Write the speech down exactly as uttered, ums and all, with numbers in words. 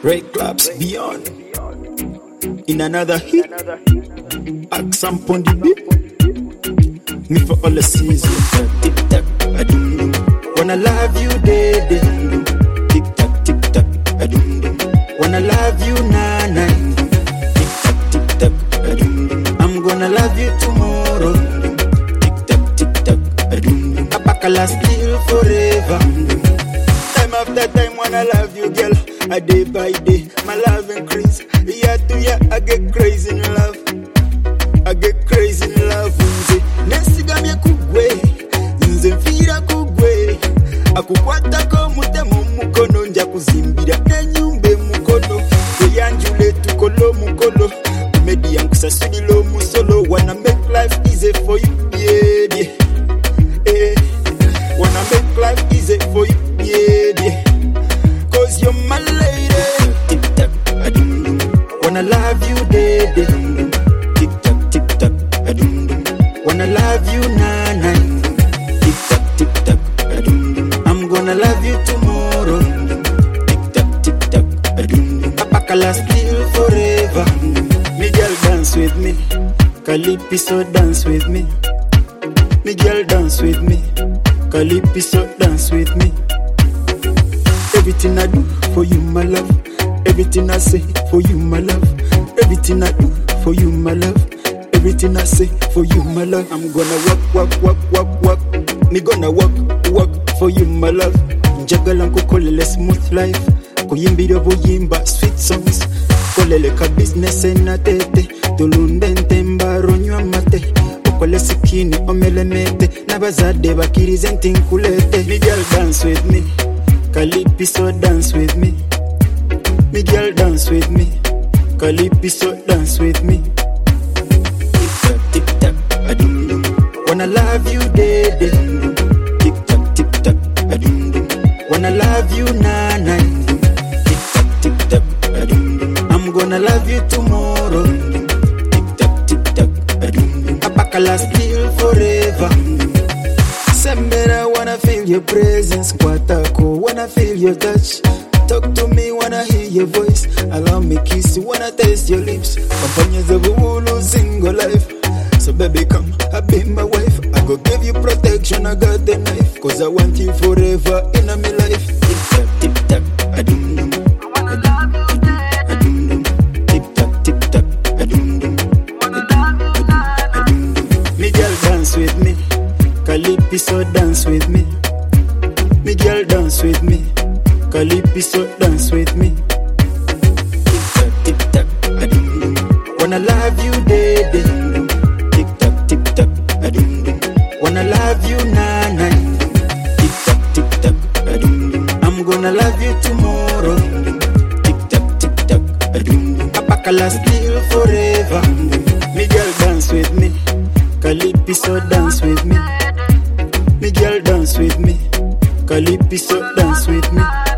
Red Claps Beyond. In another hit, Axam Pondi beat. Me for all the season. Tick tack, a dum dum. Wanna love you, day day. Tick tack, tick tack, a dum dum. Wanna love you, na na. Tick tack, tick tack, a dum dum. I'm gonna love you tomorrow. Tick tack, tick tack, a dum dum. Apakala still forever. Time after time, wanna love you, girl. A day by day, my love increase. Year to year, I get crazy in love. I get crazy in love. Nze nesigamye kugwe, nze mfira kugwe. Akukwata ko mutemo mukono, nja kuzimbira nenyumbe mukono. Kuyanjule tukolo mukolo, medi yankusasulilo musolo. Wanna make life easy for you, yeah, yeah. Eh, wanna make life easy for you, yeah, yeah. Cause you're my lady. Tick tack, a dum dum. Wanna love you, day day. Tick tack, tick tack, a dum dum. Wanna love you, na na. Tick tack, tick tack, a dum dum. I'm gonna love you tomorrow. Tick tack, tick tack, a dum dum. Apakala still forever. Me girl dance with me. Calypso dance with me. Me girl dance with me. Calypso dance with me. Everything I do for you, my love. Everything I say for you, my love. Everything I do for you, my love. Everything I say for you, my love. I'm gonna work, work, work, work, work. Me gonna work, work for you, my love. Njagala nkukolele smooth life. Kuyimbira buyimba sweet songs. Kolele ka business enatete. Tulunde ntemba ronywa mate. Okole sikini omele mete. Nabazade bakirize ntinkulete. Me girl dance with me. Calypso dance with me. Me girl dance with me. Calypso dance with me. Tick tack, tick tack, a dum dum. Wanna love you, day day. Tick tack, tick tack, a dum dum. Wanna love you, na na. Tick tack, tick tack, a dum dum. I'm gonna love you tomorrow. Tick tack, tick tack, a dum dum. Apakala still forever. Sembera, wanna feel your presence. Kwatako, wanna feel your touch. Talk to me, wanna hear your voice. Allow me kiss you, wanna taste your lips. Companions of a single life. So baby come, I be my wife. I go give you protection, I got the knife. Cause I want you forever in my life. Tick tack, tick tack, a dum dum. A dum dum, a dum dum. Tick tack, tick tack, a dum dum. A dum dum, a dum dum. Me girl dance with me. Calypso dance with me. Me girl dance with me. Calypso dance with me. Tick tack, tick tack, a dum dum. Wanna love you, day day. Tick tack, tick tack, a dum dum. Wanna love you, na na. Tick tack, tick tack, a dum dum. I'm gonna love you tomorrow. Tick tack, tick tack, a dum dum. Apakala still forever. Me girl dance with me. Calypso dance with me. Me girl dance with me. Calypso dance with me.